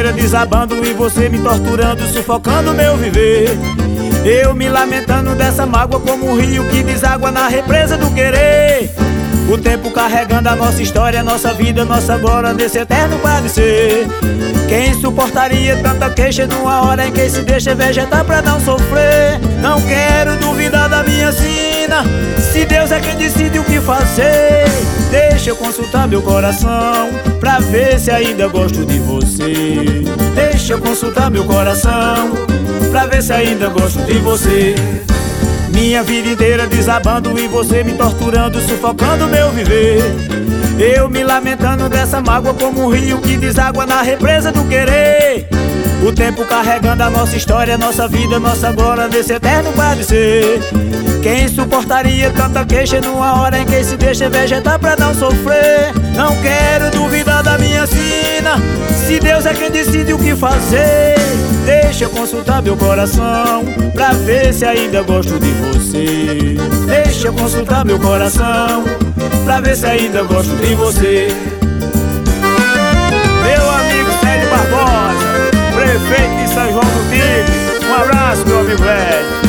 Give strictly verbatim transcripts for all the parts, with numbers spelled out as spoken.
inteira desabando e você me torturando, sufocando meu viver. Eu me lamentando dessa mágoa como um rio que deságua na represa do querer. O tempo carregando a nossa história, nossa vida, nossa glória nesse eterno padecer. Quem suportaria tanta queixa numa hora em que se deixa vegetar pra não sofrer? Não quero duvidar da minha sina, se Deus é quem decide o que fazer. Deixa eu consultar meu coração pra ver se ainda gosto de você. Deixa eu consultar meu coração pra ver se ainda gosto de você. Minha vida inteira desabando e você me torturando, sufocando meu viver. Eu me lamentando dessa mágoa como um rio que deságua na represa do querer. O tempo carregando a nossa história, nossa vida, nossa glória nesse eterno padecer. Quem suportaria tanta queixa numa hora em que se deixa vegetar pra não sofrer? Não quero duvidar da minha sina, se Deus é quem decide o que fazer. Deixa eu consultar meu coração pra ver se ainda gosto de você. Deixa eu consultar meu coração pra ver se ainda gosto de você. Meu amigo Célio Barbosa, prefeito de São João do Tigre, um abraço, meu amigo velho.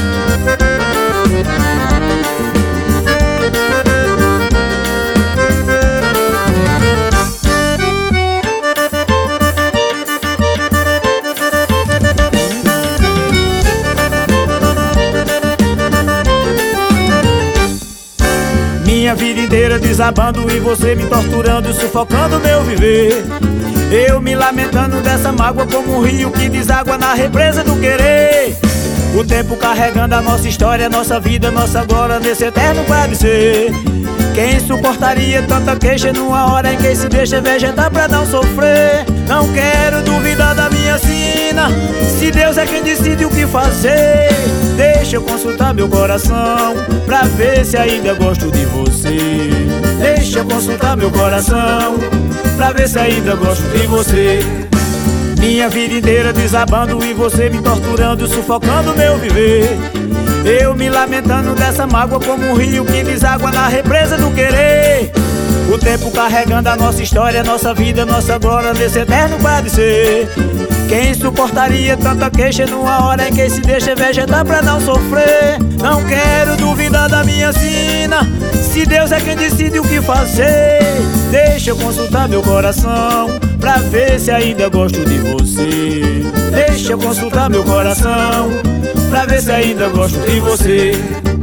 Minha vida inteira desabando e você me torturando, sufocando meu viver. Eu me lamentando dessa mágoa como um rio que deságua na represa do querer. O tempo carregando a nossa história, nossa vida, nossa glória nesse eterno padecer. Quem suportaria tanta queixa numa hora em que se deixa vegetar pra não sofrer? Não quero duvidar da minha sina, se Deus é quem decide o que fazer. Deixa eu consultar meu coração pra ver se ainda gosto de você. Deixa eu consultar meu coração pra ver se ainda gosto de você. Minha vida inteira desabando e você me torturando, sufocando meu viver. Eu me lamentando dessa mágoa como um rio que deságua na represa do querer. O tempo carregando a nossa história, nossa vida, nossa glória nesse eterno padecer. Quem suportaria tanta queixa numa hora em que se deixa vegetar pra não sofrer? Não quero duvidar da minha sina, se Deus é quem decide o que fazer. Deixa eu consultar meu coração pra ver se ainda gosto de você. Deixa eu consultar meu coração pra ver se ainda gosto de você.